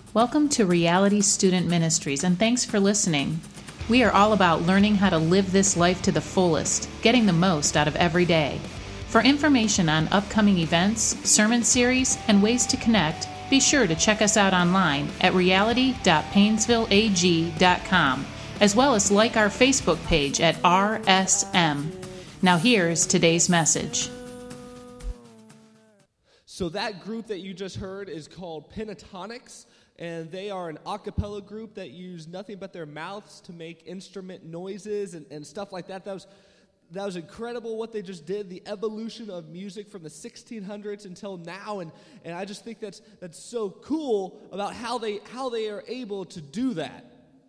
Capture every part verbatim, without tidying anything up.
Welcome to Reality Student Ministries, and thanks for listening. We are all about learning how to live this life to the fullest, getting the most out of every day. For information on upcoming events, sermon series, and ways to connect, be sure to check us out online at reality dot painesville a g dot com, as well as like our Facebook page at R S M. Now here's today's message. So that group that you just heard is called Pentatonics, and they are an a cappella group that use nothing but their mouths to make instrument noises and, and stuff like that. That was that was incredible what they just did, the evolution of music from the sixteen hundreds until now, and, and I just think that's that's so cool about how they how they are able to do that.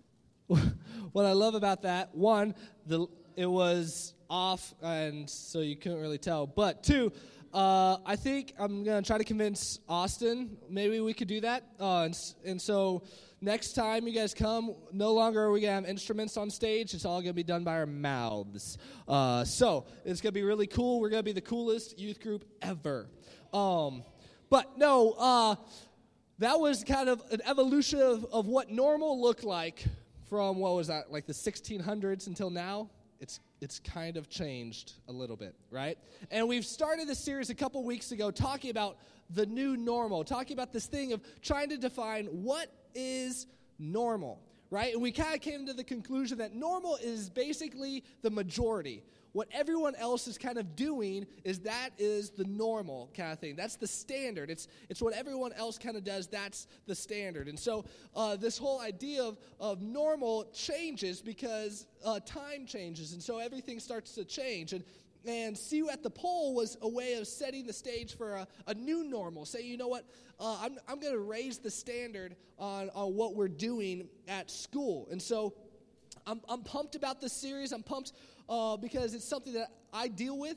What I love about that, one, the it was off, and so you couldn't really tell, but two, Uh, I think I'm going to try to convince Austin maybe we could do that. Uh, and, and so next time you guys come, no longer are we going to have instruments on stage. It's all going to be done by our mouths. Uh, so it's going to be really cool. We're going to be the coolest youth group ever. Um, but no, uh, that was kind of an evolution of, of what normal looked like from, what was that, like the sixteen hundreds until now. It's it's kind of changed a little bit, right? And we've started this series a couple weeks ago talking about the new normal, talking about this thing of trying to define what is normal, right? And we kind of came to the conclusion that normal is basically the majority. What everyone else is kind of doing is that is the normal kind of thing. That's the standard. It's it's what everyone else kind of does. That's the standard. And so uh, this whole idea of, of normal changes because uh, time changes. And so everything starts to change. And and See You at the Pole was a way of setting the stage for a, a new normal. Say, you know what, uh, I'm, I'm going to raise the standard on, on what we're doing at school. And so I'm, I'm pumped about this series. I'm pumped uh, because it's something that I deal with.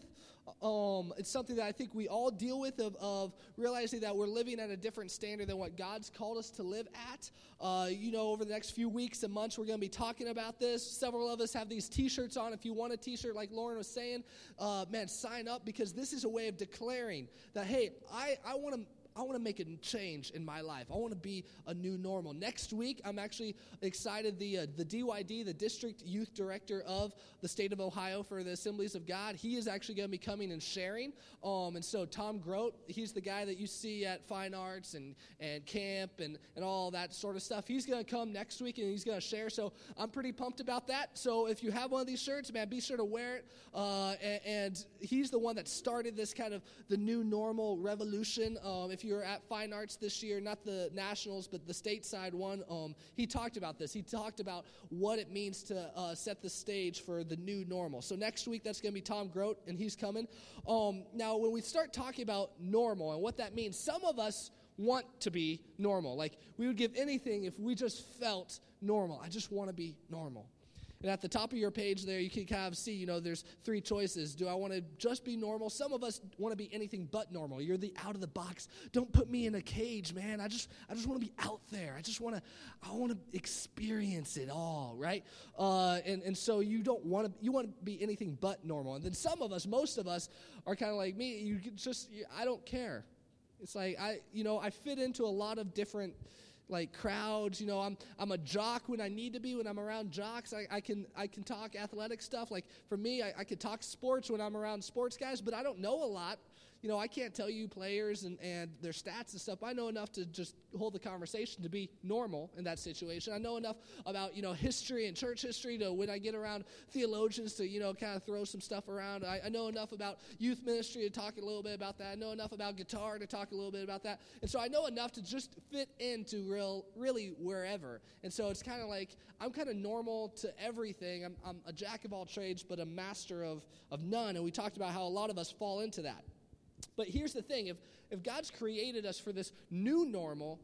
Um, it's something that I think we all deal with of, of realizing that we're living at a different standard than what God's called us to live at. Uh, you know, over the next few weeks and months, we're going to be talking about this. Several of us have these T-shirts on. If you want a T-shirt, like Lauren was saying, uh, man, sign up because this is a way of declaring that, hey, I, I want to I want to make a change in my life. I want to be a new normal. Next week, I'm actually excited. The uh, the D Y D, the District Youth Director of the state of Ohio for the Assemblies of God, he is actually going to be coming and sharing. Um, and so Tom Grote, he's the guy that you see at Fine Arts and, and camp and, and all that sort of stuff. He's going to come next week and he's going to share. So I'm pretty pumped about that. So if you have one of these shirts, man, be sure to wear it. Uh, and, and he's the one that started this kind of the new normal revolution. Um, if you were at Fine Arts this year, not the nationals, but the stateside one, um, he talked about this. He talked about what it means to uh, set the stage for the new normal. So next week, that's going to be Tom Grote, and he's coming. Um, now, when we start talking about normal and what that means, some of us want to be normal. Like, we would give anything if we just felt normal. I just want to be normal. And at the top of your page there, you can kind of see, you know, there's three choices. Do I want to just be normal? Some of us want to be anything but normal. You're the out of the box. Don't put me in a cage, man. I just I just want to be out there. I just want to I want to experience it all, right? Uh, and, and so you don't want to, you want to be anything but normal. And then some of us, most of us are kind of like me. You just, I don't care. It's like, I, you know, I fit into a lot of different like crowds, you know, I'm I'm a jock when I need to be. When I'm around jocks, I, I can I can talk athletic stuff. Like for me, I, I could talk sports when I'm around sports guys, but I don't know a lot. You know, I can't tell you players and, and their stats and stuff. I know enough to just hold the conversation to be normal in that situation. I know enough about, you know, history and church history to when I get around theologians to, you know, kind of throw some stuff around. I, I know enough about youth ministry to talk a little bit about that. I know enough about guitar to talk a little bit about that. And so I know enough to just fit into real, really wherever. And so it's kind of like I'm kind of normal to everything. I'm, I'm a jack of all trades, but a master of, of none. And we talked about how a lot of us fall into that. But here's the thing, if if God's created us for this new normal,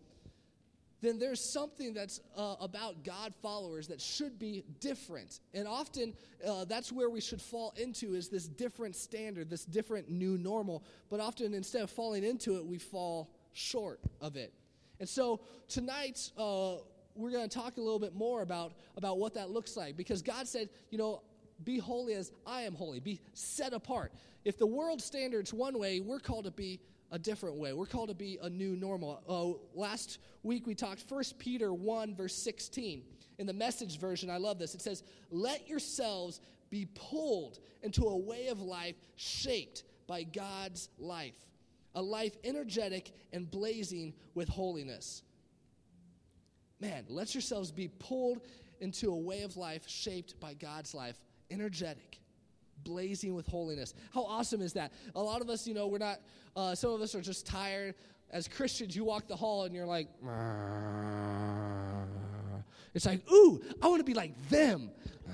then there's something that's uh, about God followers that should be different. And often uh, that's where we should fall into is this different standard, this different new normal. But often instead of falling into it, we fall short of it. And so tonight, uh, we're going to talk a little bit more about, about what that looks like. Because God said, you know, be holy as I am holy. Be set apart. If the world standard's one way, we're called to be a different way. We're called to be a new normal. Uh, last week we talked First Peter one, verse sixteen. In the Message version, I love this. It says, let yourselves be pulled into a way of life shaped by God's life, a life energetic and blazing with holiness. Man, let yourselves be pulled into a way of life shaped by God's life, energetic, blazing with holiness. How awesome is that? A lot of us, you know, we're not, uh, some of us are just tired. As Christians, you walk the hall and you're like, Rrr. It's like, ooh, I want to be like them,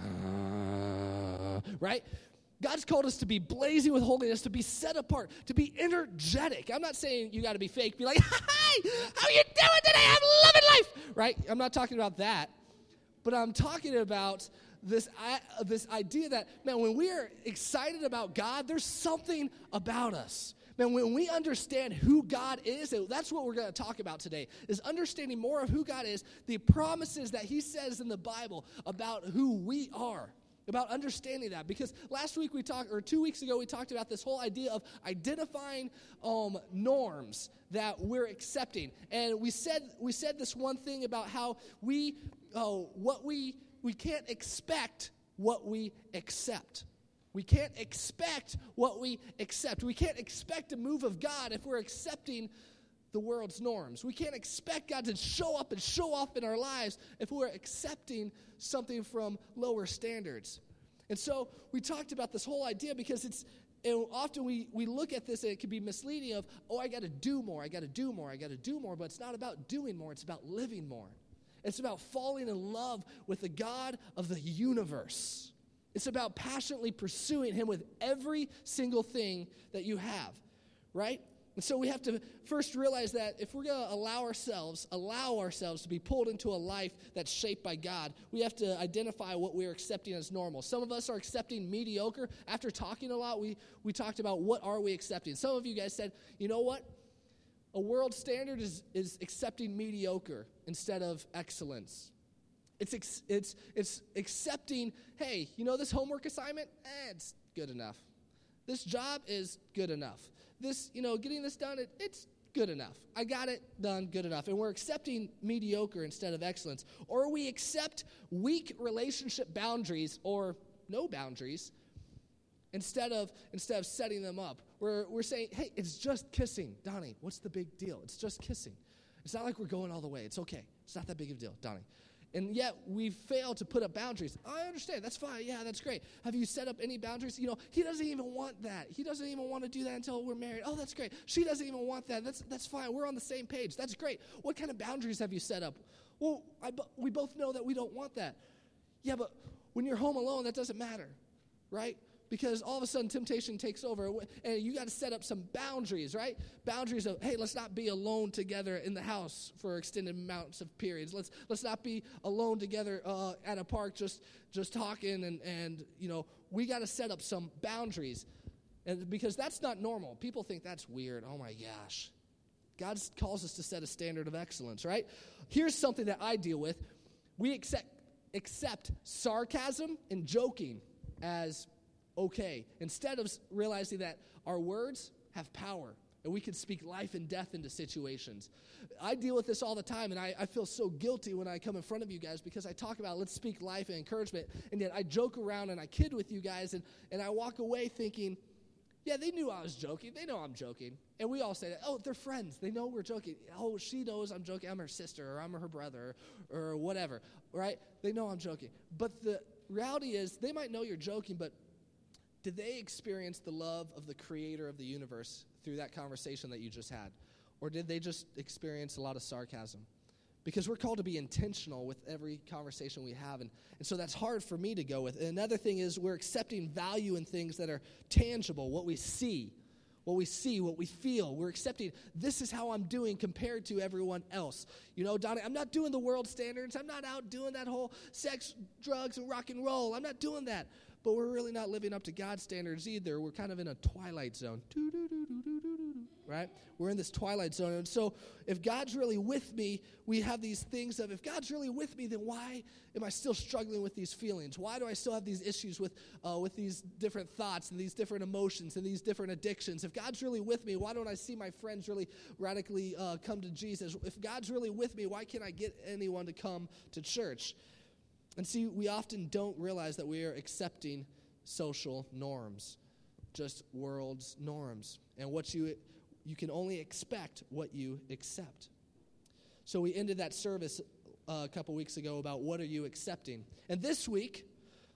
Rrr. Right? God's called us to be blazing with holiness, to be set apart, to be energetic. I'm not saying you got to be fake. Be like, hi, how you doing today? I'm loving life, right? I'm not talking about that. But I'm talking about this, uh, this idea that, man, when we are excited about God, there's something about us. Man, when we understand who God is, and that's what we're going to talk about today, is understanding more of who God is, the promises that he says in the Bible about who we are, about understanding that. Because last week we talked, or two weeks ago, we talked about this whole idea of identifying um, norms that we're accepting. And we said we said this one thing about how we, oh, what we, we can't expect what we accept. We can't expect what we accept. We can't expect a move of God if we're accepting the world's norms. We can't expect God to show up and show off in our lives if we're accepting something from lower standards. And so we talked about this whole idea because it's and often we, we look at this and it can be misleading of, oh, I got to do more, I got to do more, I got to do more. But it's not about doing more. It's about living more. It's about falling in love with the God of the universe. It's about passionately pursuing him with every single thing that you have, right? And so we have to first realize that if we're going to allow ourselves, allow ourselves to be pulled into a life that's shaped by God, we have to identify what we're accepting as normal. Some of us are accepting mediocre. After talking a lot, we, we talked about what are we accepting. Some of you guys said, you know what? A world standard is, is accepting mediocre instead of excellence. It's ex- it's it's accepting, hey, you know this homework assignment? Eh, it's good enough. This job is good enough. This, you know, getting this done, it, it's good enough. I got it done, good enough. And we're accepting mediocre instead of excellence. Or we accept weak relationship boundaries or no boundaries instead of instead of setting them up. We're we're saying, hey, it's just kissing. Donnie, what's the big deal? It's just kissing. It's not like we're going all the way. It's okay. It's not that big of a deal, Donnie. And yet we fail to put up boundaries. I understand. That's fine. Yeah, that's great. Have you set up any boundaries? You know, he doesn't even want that. He doesn't even want to do that until we're married. Oh, that's great. She doesn't even want that. That's that's fine. We're on the same page. That's great. What kind of boundaries have you set up? Well, I, we both know that we don't want that. Yeah, but when you're home alone, that doesn't matter, right? Because all of a sudden temptation takes over, and you got to set up some boundaries, right? Boundaries of, hey, let's not be alone together in the house for extended amounts of periods. Let's let's not be alone together uh, at a park just just talking, and and you know we got to set up some boundaries, and because that's not normal. People think that's weird. Oh my gosh, God calls us to set a standard of excellence, right? Here's something that I deal with: we accept accept sarcasm and joking as okay, instead of realizing that our words have power and we can speak life and death into situations. I deal with this all the time, and I, I feel so guilty when I come in front of you guys because I talk about let's speak life and encouragement, and yet I joke around and I kid with you guys, and, and I walk away thinking, yeah, they knew I was joking. They know I'm joking. And we all say that, oh, they're friends. They know we're joking. Oh, she knows I'm joking. I'm her sister, or I'm her brother, or, or whatever, right? They know I'm joking. But the reality is they might know you're joking, but did they experience the love of the creator of the universe through that conversation that you just had? Or did they just experience a lot of sarcasm? Because we're called to be intentional with every conversation we have. And, and so that's hard for me to go with. And another thing is we're accepting value in things that are tangible, what we see, what we see, what we feel. We're accepting this is how I'm doing compared to everyone else. You know, Donnie, I'm not doing the world standards. I'm not out doing that whole sex, drugs, and rock and roll. I'm not doing that. but we're really not living up to God's standards either. We're kind of in a twilight zone. Right? We're in this twilight zone. And so if God's really with me, we have these things of, if God's really with me, then why am I still struggling with these feelings? Why do I still have these issues with uh, with these different thoughts and these different emotions and these different addictions? If God's really with me, why don't I see my friends really radically uh, come to Jesus? If God's really with me, why can't I get anyone to come to church? And see, we often don't realize that we are accepting social norms, just world's norms. And what you... You can only expect what you accept. So we ended that service uh, a couple weeks ago about what are you accepting. And this week,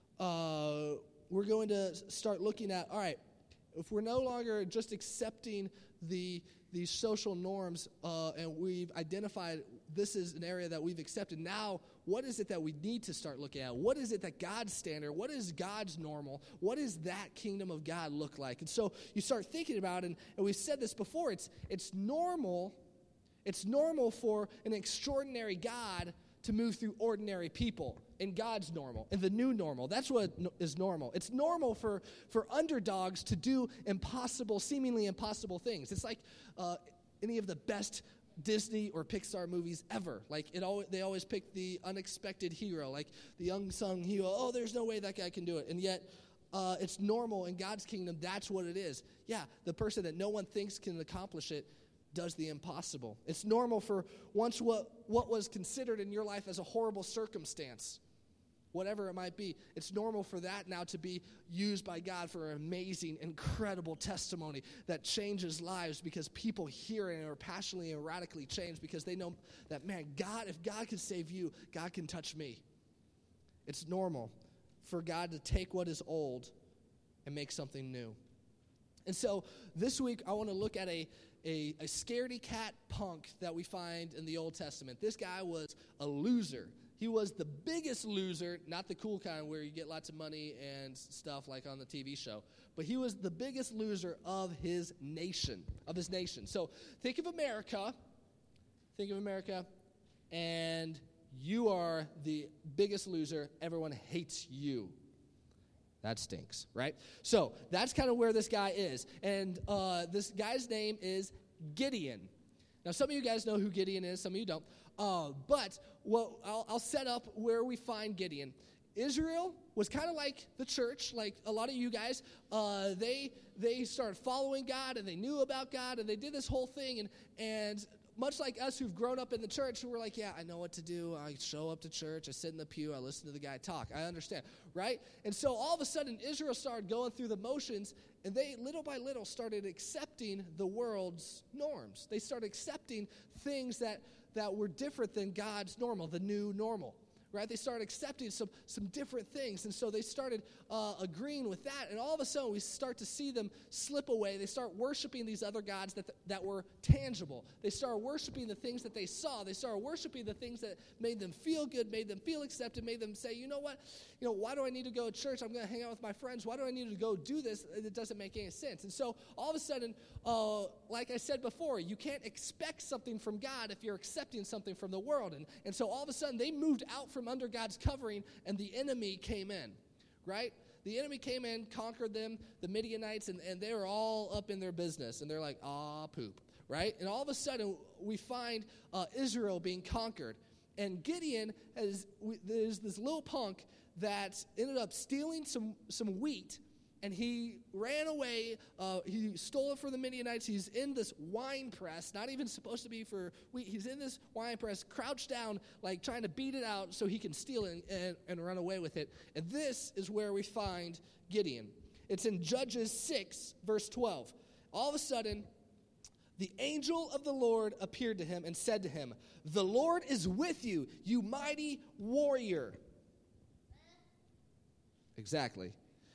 uh, we're going to start looking at, all right, if we're no longer just accepting the these social norms uh, and we've identified this is an area that we've accepted, now what is it that we need to start looking at? What is it that God's standard, what is God's normal? What does that kingdom of God look like? And so you start thinking about it, and, and we've said this before, it's it's normal, it's normal for an extraordinary God to move through ordinary people in God's normal, in the new normal. That's what is normal. It's normal for, for underdogs to do impossible, seemingly impossible things. It's like uh, any of the best Disney or Pixar movies ever. Like it always, they always pick the unexpected hero, like the unsung hero. Oh, there's no way that guy can do it. And yet, uh, it's normal in God's kingdom. That's what it is. Yeah, the person that no one thinks can accomplish it does the impossible. It's normal for once what, what was considered in your life as a horrible circumstance, whatever it might be, it's normal for that now to be used by God for an amazing, incredible testimony that changes lives because people hear it and are passionately and radically changed because they know that, man, God, if God can save you, God can touch me. It's normal for God to take what is old and make something new. And so this week I want to look at a A, a scaredy cat punk that we find in the Old Testament. This guy was a loser. He was the biggest loser, not the cool kind where you get lots of money and stuff like on the T V show, but he was the biggest loser of his nation, of his nation. So think of America, think of America, and you are the biggest loser. Everyone hates you. That stinks, right? So that's kind of where this guy is. And uh, this guy's name is Gideon. Now, some of you guys know who Gideon is. Some of you don't. Uh, but what I'll, I'll set up where we find Gideon. Israel was kind of like the church, like a lot of you guys. Uh, they they started following God, and they knew about God, and they did this whole thing. And and much like us who've grown up in the church, we're like, yeah, I know what to do. I show up to church. I sit in the pew. I listen to the guy talk. I understand, right? And so all of a sudden, Israel started going through the motions, and they, little by little, started accepting the world's norms. They started accepting things that, that were different than God's normal, the new normal. Right? They started accepting some, some different things, and so they started uh, agreeing with that, and all of a sudden we start to see them slip away. They start worshiping these other gods that, th- that were tangible. They started worshiping the things that they saw. They started worshiping the things that made them feel good, made them feel accepted, made them say, you know what, you know, why do I need to go to church? I'm going to hang out with my friends. Why do I need to go do this? It doesn't make any sense. And so all of a sudden, uh, like I said before, you can't expect something from God if you're accepting something from the world. And, and so all of a sudden they moved out from under God's covering, and the enemy came in, right? The enemy came in, conquered them, the Midianites, and, and they were all up in their business, and they're like, ah, poop, right? And all of a sudden, we find uh, Israel being conquered, and Gideon, has, we, there's this little punk that ended up stealing some, some wheat, and he ran away. Uh, he stole it from the Midianites. He's in this wine press, not even supposed to be for wheat. He's in this wine press, crouched down, like trying to beat it out so he can steal it and, and run away with it. And this is where we find Gideon. It's in Judges six, verse twelve. All of a sudden, the angel of the Lord appeared to him and said to him, "The Lord is with you, you mighty warrior." Exactly.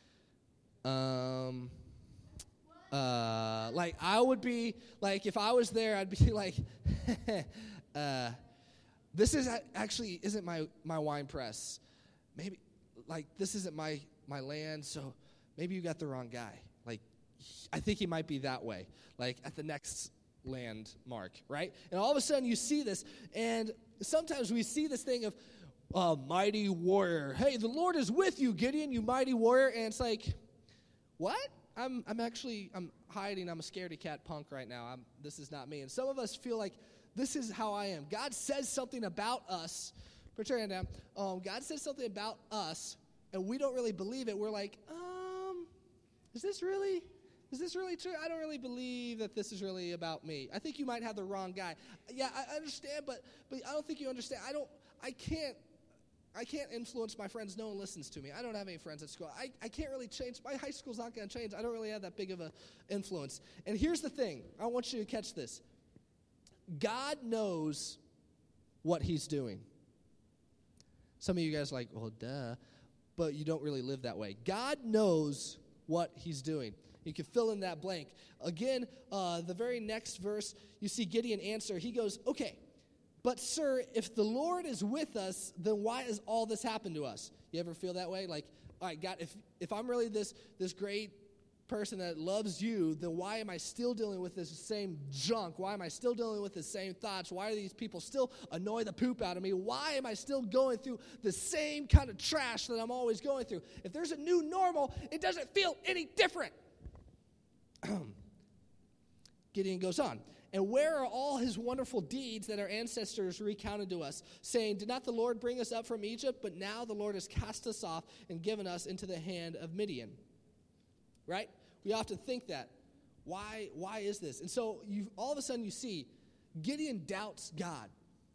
Um, uh, like I would be, like if I was there, I'd be like, uh, this is actually isn't my, my wine press. Maybe, like this isn't my, my land, so maybe you got the wrong guy. Like, I think he might be that way, like at the next landmark, right? And all of a sudden you see this, and sometimes we see this thing of, uh, mighty warrior. Hey, the Lord is with you, Gideon, you mighty warrior. And it's like, what? I'm I'm actually, I'm hiding. I'm a scaredy cat punk right now. I'm, this is not me. And some of us feel like this is how I am. God says something about us. Put your hand down. Um, God says something about us, and we don't really believe it. We're like, um, is this really, is this really true? I don't really believe that this is really about me. I think you might have the wrong guy. Yeah, I understand, but but I don't think you understand. I don't, I can't, I can't influence my friends. No one listens to me. I don't have any friends at school. I, I can't really change. My high school's not going to change. I don't really have that big of an influence. And here's the thing. I want you to catch this. God knows what he's doing. Some of you guys are like, well, duh, but you don't really live that way. God knows what he's doing. You can fill in that blank. Again, uh, the very next verse, you see Gideon answer. He goes, okay, but sir, if the Lord is with us, then why has all this happened to us? You ever feel that way? Like, all right, God, if, if I'm really this, this great person that loves you, then why am I still dealing with this same junk? Why am I still dealing with the same thoughts? Why are these people still annoy the poop out of me? Why am I still going through the same kind of trash that I'm always going through? If there's a new normal, it doesn't feel any different. Gideon goes on. And where are all his wonderful deeds that our ancestors recounted to us, saying, did not the Lord bring us up from Egypt? But now the Lord has cast us off and given us into the hand of Midian. Right? We often think that. Why, why is this? And so you all of a sudden you see Gideon doubts God.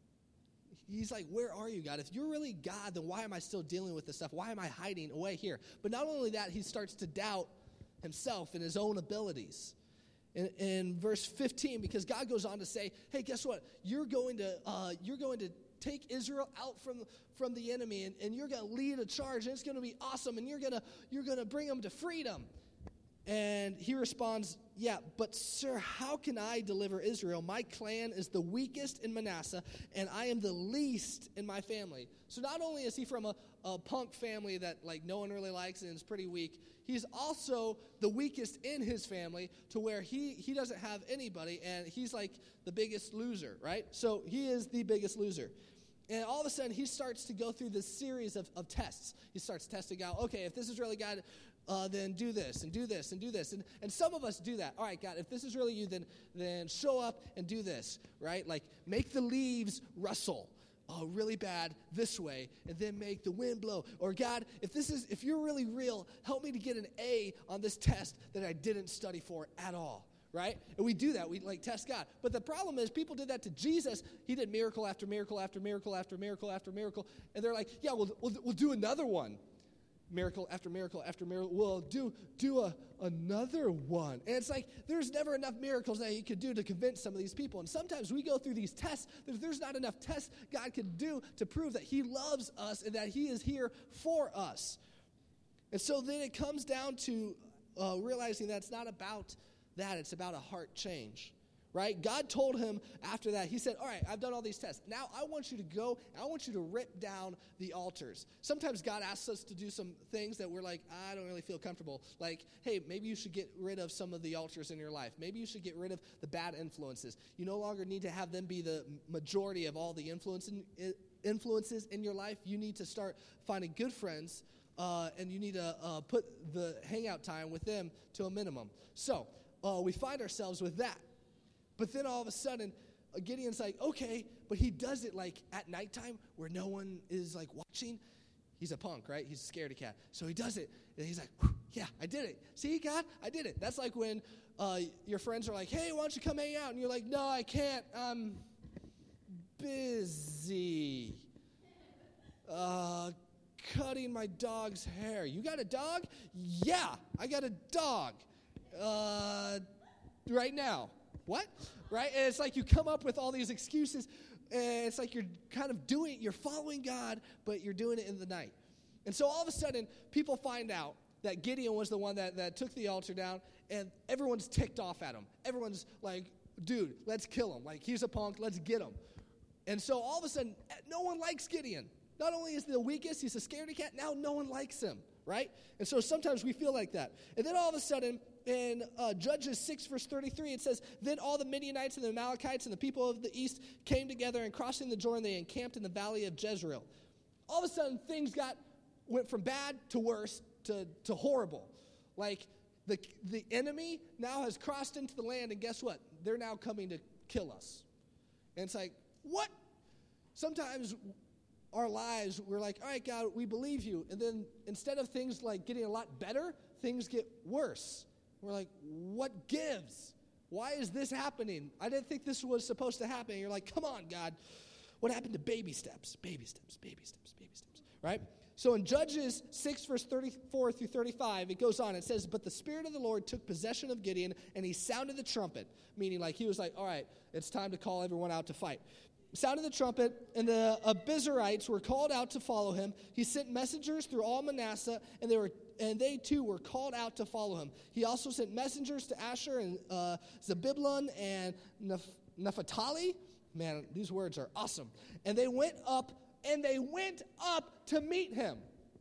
He's like, where are you, God? If you're really God, then why am I still dealing with this stuff? Why am I hiding away here? But not only that, he starts to doubt himself and his own abilities. In, in verse fifteen, because God goes on to say, hey, guess what? You're going to uh, you're going to take Israel out from, from the enemy, and, and you're going to lead a charge, and it's going to be awesome, and you're going to you're going to bring them to freedom. And he responds, yeah, but sir, how can I deliver Israel? My clan is the weakest in Manasseh, and I am the least in my family. So not only is he from a, a punk family that like no one really likes and is pretty weak, he's also the weakest in his family to where he, he doesn't have anybody, and he's like the biggest loser, right? So he is the biggest loser. And all of a sudden, he starts to go through this series of, of tests. He starts testing out, okay, if this is really God, uh, then do this, and do this, and do this. And, and some of us do that. All right, God, if this is really you, then, then show up and do this, right? Like, make the leaves rustle. Oh, really bad this way, and then make the wind blow. Or God, if this is, if you're really real, help me to get an A on this test that I didn't study for at all. Right? And we do that. We like test God. But the problem is people did that to Jesus. He did miracle after miracle after miracle after miracle after miracle. And they're like, yeah, we'll, we'll, we'll do another one. Miracle after miracle after miracle. We'll do, do a, another one. And it's like there's never enough miracles that he could do to convince some of these people. And sometimes we go through these tests. There's, there's not enough tests God can do to prove that he loves us and that he is here for us. And so then it comes down to uh, realizing that it's not about that, it's about a heart change, right? God told him after that, he said, all right, I've done all these tests. Now I want you to go, I want you to rip down the altars. Sometimes God asks us to do some things that we're like, I don't really feel comfortable. Like, hey, maybe you should get rid of some of the altars in your life. Maybe you should get rid of the bad influences. You no longer need to have them be the majority of all the influence in, influences in your life. You need to start finding good friends, uh, and you need to uh, put the hangout time with them to a minimum. So, Uh, we find ourselves with that. But then all of a sudden, uh, Gideon's like, okay, but he does it like at nighttime where no one is like watching. He's a punk, right? He's a scaredy cat. So he does it, and he's like, yeah, I did it. See, God, I did it. That's like when uh, your friends are like, hey, why don't you come hang out? And you're like, no, I can't. I'm busy. Uh, cutting my dog's hair. You got a dog? Yeah, I got a dog. Uh, right now. What? Right? And it's like you come up with all these excuses, and it's like you're kind of doing, you're following God, but you're doing it in the night. And so all of a sudden, people find out that Gideon was the one that, that took the altar down, and everyone's ticked off at him. Everyone's like, dude, let's kill him. Like, he's a punk, let's get him. And so all of a sudden, no one likes Gideon. Not only is he the weakest, he's a scaredy cat, now no one likes him, right? And so sometimes we feel like that. And then all of a sudden, in uh, Judges six, verse thirty-three, it says, then all the Midianites and the Amalekites and the people of the east came together, and crossing the Jordan, they encamped in the valley of Jezreel. all of a sudden things got went from bad to worse to, to horrible. Like the the enemy now has crossed into the land, and guess what? They're now coming to kill us. And it's like, what? Sometimes our lives, we're like, all right, God, we believe you. And then instead of things like getting a lot better, things get worse. We're like, what gives? Why is this happening? I didn't think this was supposed to happen. And you're like, come on, God. What happened to baby steps? Baby steps, baby steps, baby steps, right? So in Judges six, verse thirty-four through thirty-five, it goes on. It says, but the Spirit of the Lord took possession of Gideon, and he sounded the trumpet, meaning like he was like, all right, it's time to call everyone out to fight. Sounded the trumpet, and the Abiezrites were called out to follow him. He sent messengers through all Manasseh, and they were and they too were called out to follow him. He also sent messengers to Asher and uh, Zebulun and Neph- Naphtali. Man, these words are awesome. And they went up, and they went up to meet him.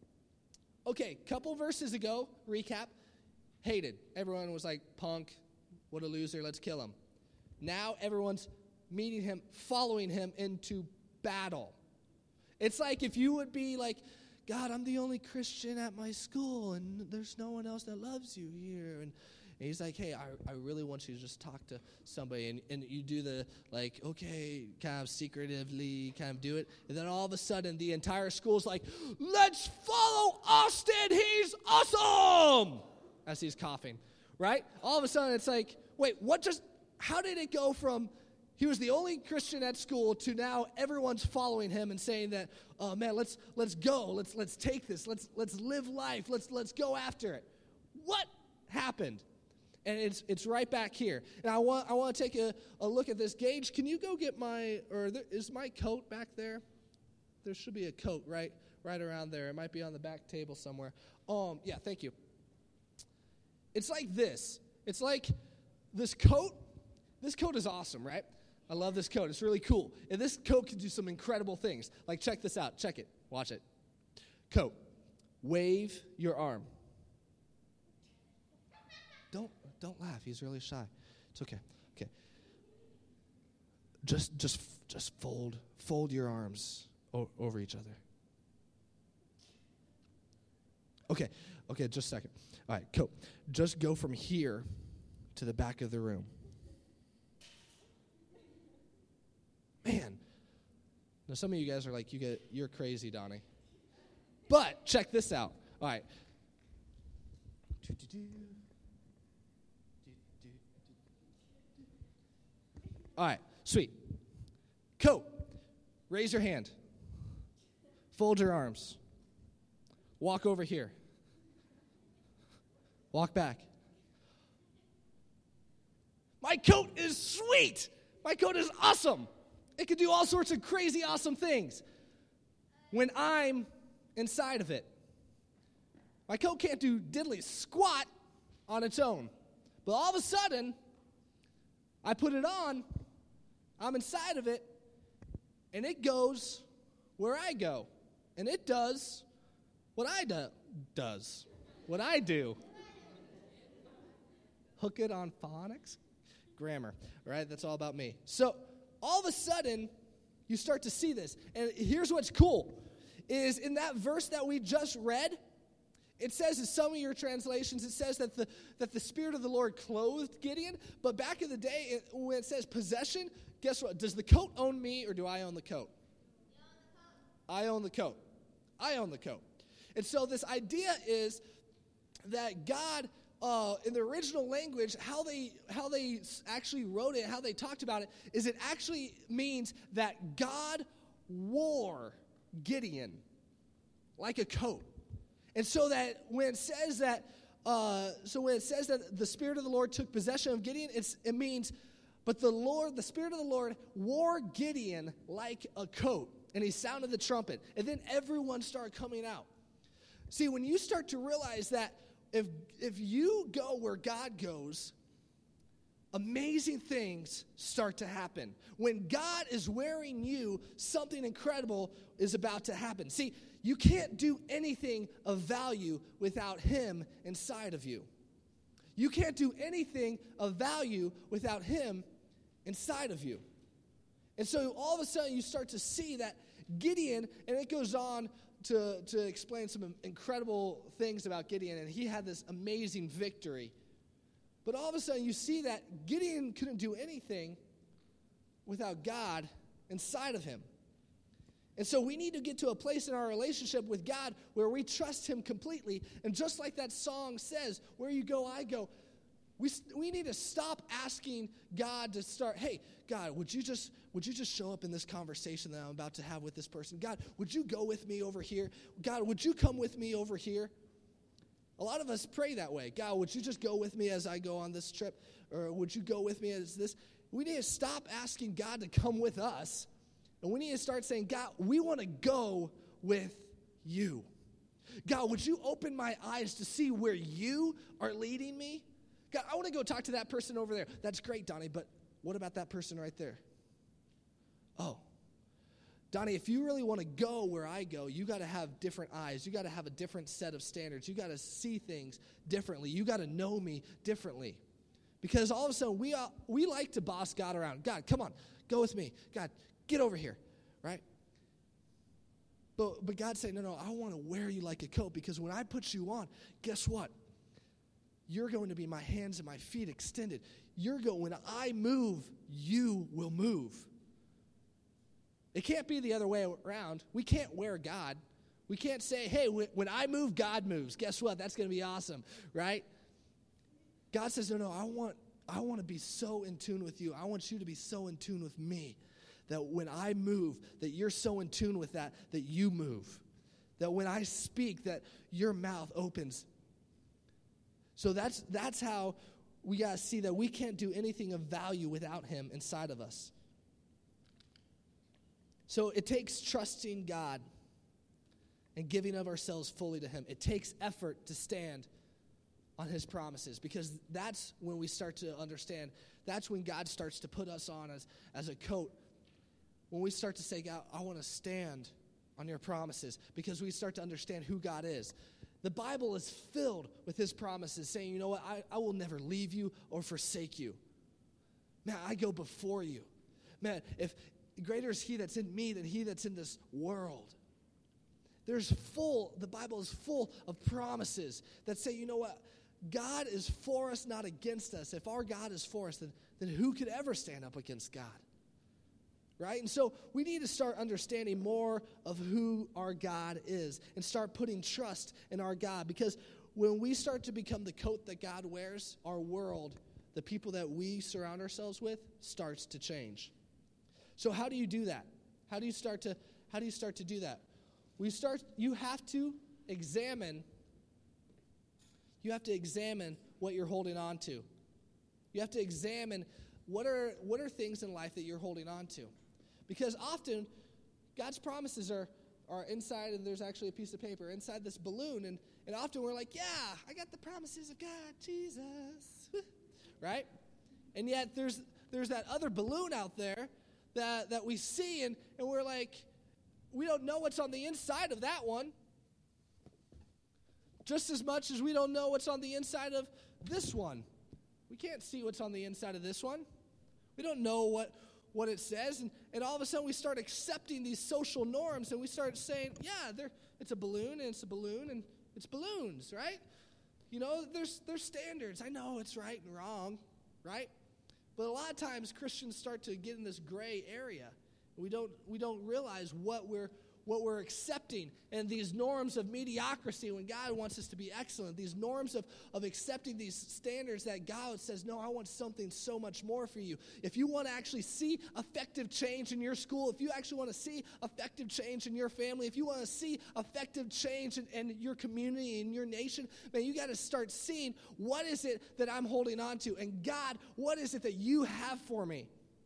Okay, couple verses ago, recap, hated. Everyone was like, punk, what a loser, let's kill him. Now everyone's meeting him, following him into battle. It's like if you would be like, God, I'm the only Christian at my school, and there's no one else that loves you here. And, and he's like, hey, I, I really want you to just talk to somebody. And, and you do the, like, okay, kind of secretively kind of do it. And then all of a sudden, the entire school's like, let's follow Austin. He's awesome. As he's coughing, right? All of a sudden, it's like, wait, what just, how did it go from he was the only Christian at school to now everyone's following him and saying that, oh man, let's let's go, let's let's take this, let's let's live life, let's let's go after it. What happened? And it's it's right back here. And I want I want to take a, a look at this. Gage, can you go get my or there, is my coat back there? There should be a coat right right around there. It might be on the back table somewhere. Um, yeah, thank you. It's like this. It's like this coat. This coat is awesome, right? I love this coat. It's really cool. And this coat can do some incredible things. Like, check this out. Check it. Watch it. Coat. Wave your arm. Don't don't laugh. He's really shy. It's okay. Okay. Just just just fold fold your arms o- over each other. Okay. Okay, just a second. All right, coat. Just go from here to the back of the room. Man, now some of you guys are like, you get, you're crazy, Donnie. But check this out. All right. All right, sweet. Coat. Raise your hand. Fold your arms. Walk over here. Walk back. My coat is sweet. My coat is awesome. It can do all sorts of crazy, awesome things when I'm inside of it. My coat can't do diddly squat on its own. But all of a sudden, I put it on, I'm inside of it, and it goes where I go. And it does what I do, does, what I do. Hook it on phonics? Grammar, right? That's all about me. So all of a sudden, you start to see this. And here's what's cool, is in that verse that we just read, it says in some of your translations, it says that the that the Spirit of the Lord clothed Gideon. But back in the day, it, when it says possession, guess what? Does the coat own me, or do I own the coat? I own the coat. I own the coat. And so this idea is that God, Uh, in the original language, how they how they actually wrote it, how they talked about it, is it actually means that God wore Gideon like a coat. And so that when it says that, uh, so when it says that the Spirit of the Lord took possession of Gideon, it's, it means, but the Lord, the Spirit of the Lord wore Gideon like a coat, and he sounded the trumpet, and then everyone started coming out. See, when you start to realize that If if you go where God goes, amazing things start to happen. When God is wearing you, something incredible is about to happen. See, you can't do anything of value without him inside of you. You can't do anything of value without him inside of you. And so all of a sudden you start to see that Gideon, and it goes on to, to explain some incredible things about Gideon, and he had this amazing victory. But all of a sudden you see that Gideon couldn't do anything without God inside of him. And so we need to get to a place in our relationship with God where we trust him completely. And just like that song says, where you go, I go. We, we need to stop asking God to start, hey, God, would you just would you just show up in this conversation that I'm about to have with this person? God, would you go with me over here? God, would you come with me over here? A lot of us pray that way. God, would you just go with me as I go on this trip? Or would you go with me as this? We need to stop asking God to come with us. And we need to start saying, God, we want to go with you. God, would you open my eyes to see where you are leading me? God, I want to go talk to that person over there. That's great, Donnie, but what about that person right there? Oh, Donnie, if you really want to go where I go, you got to have different eyes. You got to have a different set of standards. You got to see things differently. You got to know me differently. Because all of a sudden, we uh, we like to boss God around. God, come on, go with me. God, get over here, right? But, but God's saying, no, no, I want to wear you like a coat, because when I put you on, guess what? You're going to be my hands and my feet extended. You're going, when I move, you will move. It can't be the other way around. We can't wear God. We can't say, hey, when I move, God moves. Guess what? That's going to be awesome, right? God says, no, no, I want, I want to be so in tune with you. I want you to be so in tune with me that when I move, that you're so in tune with that, that you move. That when I speak, that your mouth opens. So that's that's how we got to see that we can't do anything of value without him inside of us. So it takes trusting God and giving of ourselves fully to him. It takes effort to stand on his promises, because that's when we start to understand. That's when God starts to put us on as, as a coat. When we start to say, God, I want to stand on your promises, because we start to understand who God is. The Bible is filled with his promises saying, you know what, I, I will never leave you or forsake you. Man, I go before you. Man, if greater is he that's in me than he that's in this world. There's full, the Bible is full of promises that say, you know what, God is for us, not against us. If our God is for us, then, then who could ever stand up against God? Right? And so we need to start understanding more of who our God is and start putting trust in our God. Because when we start to become the coat that God wears, our world, the people that we surround ourselves with, starts to change. So how do you do that? How do you start to how do you start to do that? We start you have to examine you have to examine what you're holding on to. You have to examine what are what are things in life that you're holding on to. Because often, God's promises are, are inside, and there's actually a piece of paper inside this balloon, and, and often we're like, yeah, I got the promises of God, Jesus, right? And yet there's there's that other balloon out there that, that we see, and, and we're like, we don't know what's on the inside of that one, just as much as we don't know what's on the inside of this one. We can't see what's on the inside of this one. We don't know what... what it says, and, and all of a sudden we start accepting these social norms, and we start saying, yeah, there, it's a balloon, and it's a balloon, and it's balloons, right? You know, there's there's standards. I know it's right and wrong, right? But a lot of times Christians start to get in this gray area. We don't we don't realize what we're what we're accepting, and these norms of mediocrity when God wants us to be excellent, these norms of, of accepting these standards that God says, no, I want something so much more for you. If you want to actually see effective change in your school, if you actually want to see effective change in your family, if you want to see effective change in, in your community, in your nation, man, you got to start seeing what is it that I'm holding on to, and God, what is it that you have for me?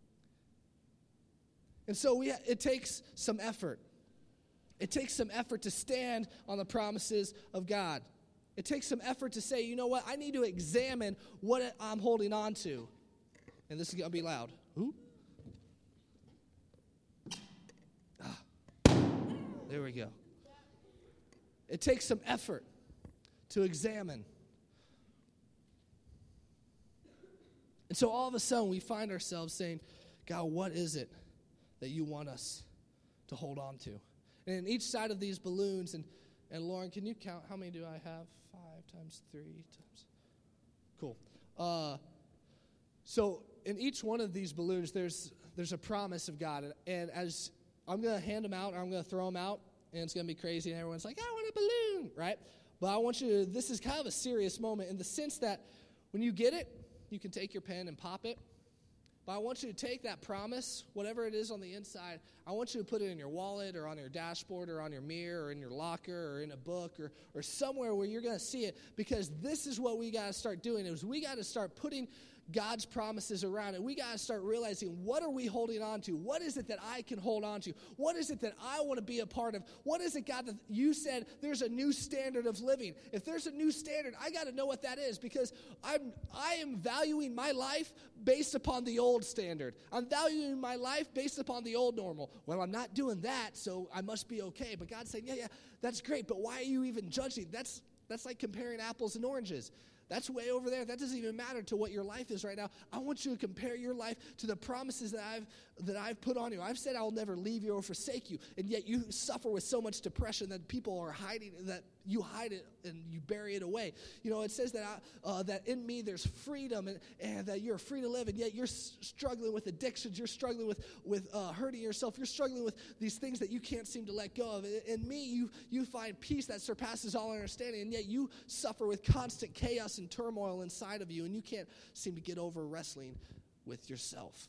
And so we it takes some effort. It takes some effort to stand on the promises of God. It takes some effort to say, you know what, I need to examine what I'm holding on to. And this is going to be loud. Ooh. Ah. There we go. It takes some effort to examine. And so all of a sudden we find ourselves saying, God, what is it that you want us to hold on to. And in each side of these balloons, and, and Lauren, can you count how many do I have? Five times three times. Cool. Uh, so in each one of these balloons, there's there's a promise of God. And, and as I'm going to hand them out, or I'm going to throw them out, and it's going to be crazy, and everyone's like, I want a balloon, right? But I want you to, this is kind of a serious moment in the sense that when you get it, you can take your pen and pop it. But I want you to take that promise, whatever it is on the inside, I want you to put it in your wallet or on your dashboard or on your mirror or in your locker or in a book or, or somewhere where you're going to see it, because this is what we got to start doing is we got to start putting God's promises around it. We got to start realizing, what are we holding on to? What is it that I can hold on to? What is it that I want to be a part of? What is it, God, that you said there's a new standard of living? If there's a new standard, I got to know what that is, because I'm I am valuing my life based upon the old standard. I'm valuing my life based upon the old normal. Well, I'm not doing that, so I must be okay. But God's saying, yeah, yeah, that's great, but why are you even judging? That's that's like comparing apples and oranges. That's way over there. That doesn't even matter to what your life is right now. I want you to compare your life to the promises that I've that I've put on you. I've said I'll never leave you or forsake you, and yet you suffer with so much depression that people are hiding, that you hide it and you bury it away. You know, it says that I, uh, that in me there's freedom, and, and that you're free to live, and yet you're s- struggling with addictions. You're struggling with with uh, hurting yourself. You're struggling with these things that you can't seem to let go of. In me, you you find peace that surpasses all understanding, and yet you suffer with constant chaos and turmoil inside of you, and you can't seem to get over wrestling with yourself.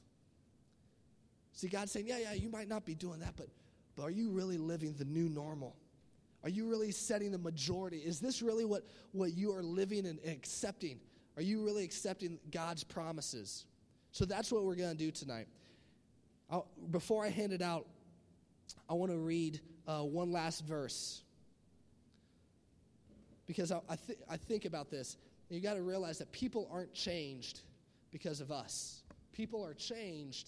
See, God's saying, yeah, yeah, you might not be doing that, but, but are you really living the new normal? Are you really setting the majority? Is this really what, what you are living and accepting? Are you really accepting God's promises? So that's what we're going to do tonight. I'll, before I hand it out, I want to read uh, one last verse. Because I, I, th- I think about this. You got to realize that people aren't changed because of us. People are changed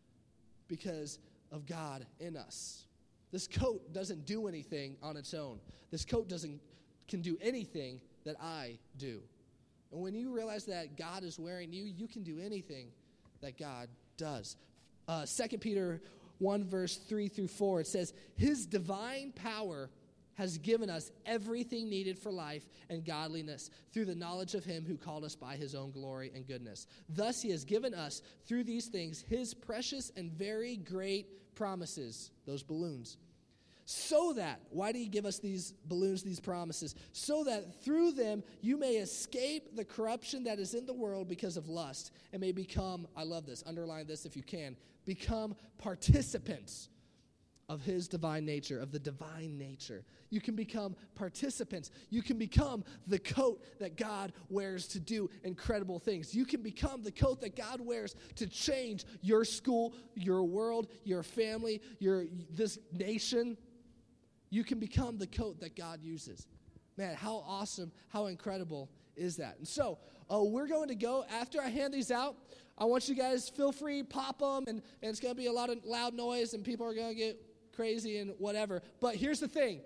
because of God in us. This coat doesn't do anything on its own. This coat doesn't can do anything that I do. And when you realize that God is wearing you, you can do anything that God does. Uh, Second Peter one, verse three through four, it says, His divine power has given us everything needed for life and godliness through the knowledge of Him who called us by His own glory and goodness. Thus He has given us, through these things, His precious and very great promises, those balloons. So that, why did He give us these balloons, these promises? So that through them you may escape the corruption that is in the world because of lust, and may become, I love this, underline this if you can, become participants of His divine nature, of the divine nature. You can become participants. You can become the coat that God wears to do incredible things. You can become the coat that God wears to change your school, your world, your family, your this nation. You can become the coat that God uses. Man, how awesome, how incredible is that? And so, uh, we're going to go, after I hand these out, I want you guys, feel free, pop them, and, and it's going to be a lot of loud noise, and people are going to get crazy and whatever. But here's the thing.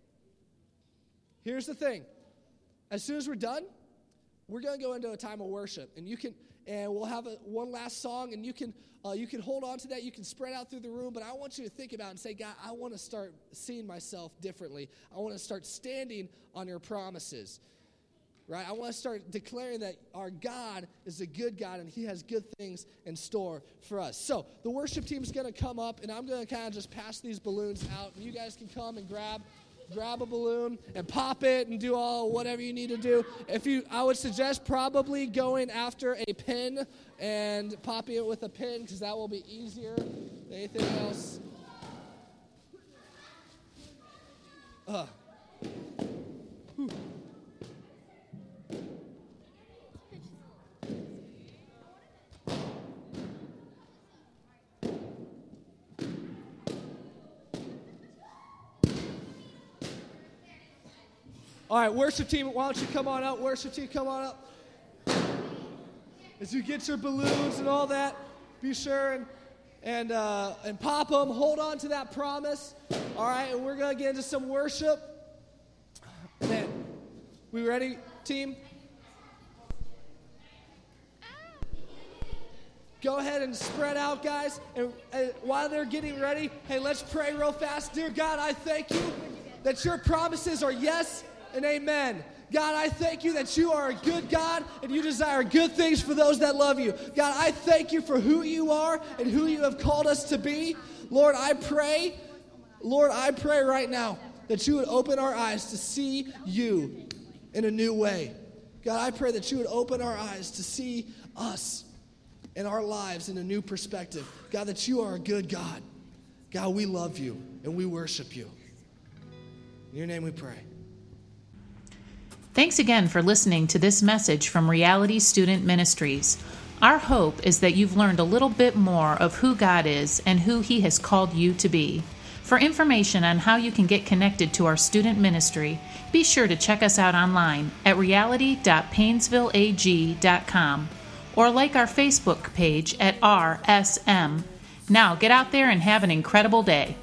Here's the thing. As soon as we're done, we're going to go into a time of worship, and you can, and we'll have a, one last song, and you can, uh, you can hold on to that. You can spread out through the room, but I want you to think about it and say, God, I want to start seeing myself differently. I want to start standing on your promises. Right? I want to start declaring that our God is a good God and He has good things in store for us. So the worship team is going to come up, and I'm going to kind of just pass these balloons out. And you guys can come and grab grab a balloon and pop it and do all whatever you need to do. If you, I would suggest probably going after a pin and popping it with a pin, because that will be easier than anything else. Uh. Whew. All right, worship team, why don't you come on up? Worship team, come on up. As you get your balloons and all that, be sure and and uh, and pop them. Hold on to that promise. All right, and we're going to get into some worship. And then, we ready, team? Go ahead and spread out, guys. And, and while they're getting ready, hey, let's pray real fast. Dear God, I thank you that your promises are yes and amen. God, I thank you that you are a good God and you desire good things for those that love you. God, I thank you for who you are and who you have called us to be. Lord, I pray, Lord, I pray right now that you would open our eyes to see you in a new way. God, I pray that you would open our eyes to see us and our lives in a new perspective. God, that you are a good God. God, we love you and we worship you. In your name we pray. Thanks again for listening to this message from Reality Student Ministries. Our hope is that you've learned a little bit more of who God is and who He has called you to be. For information on how you can get connected to our student ministry, be sure to check us out online at reality dot painesville a g dot com or like our Facebook page at R S M. Now get out there and have an incredible day.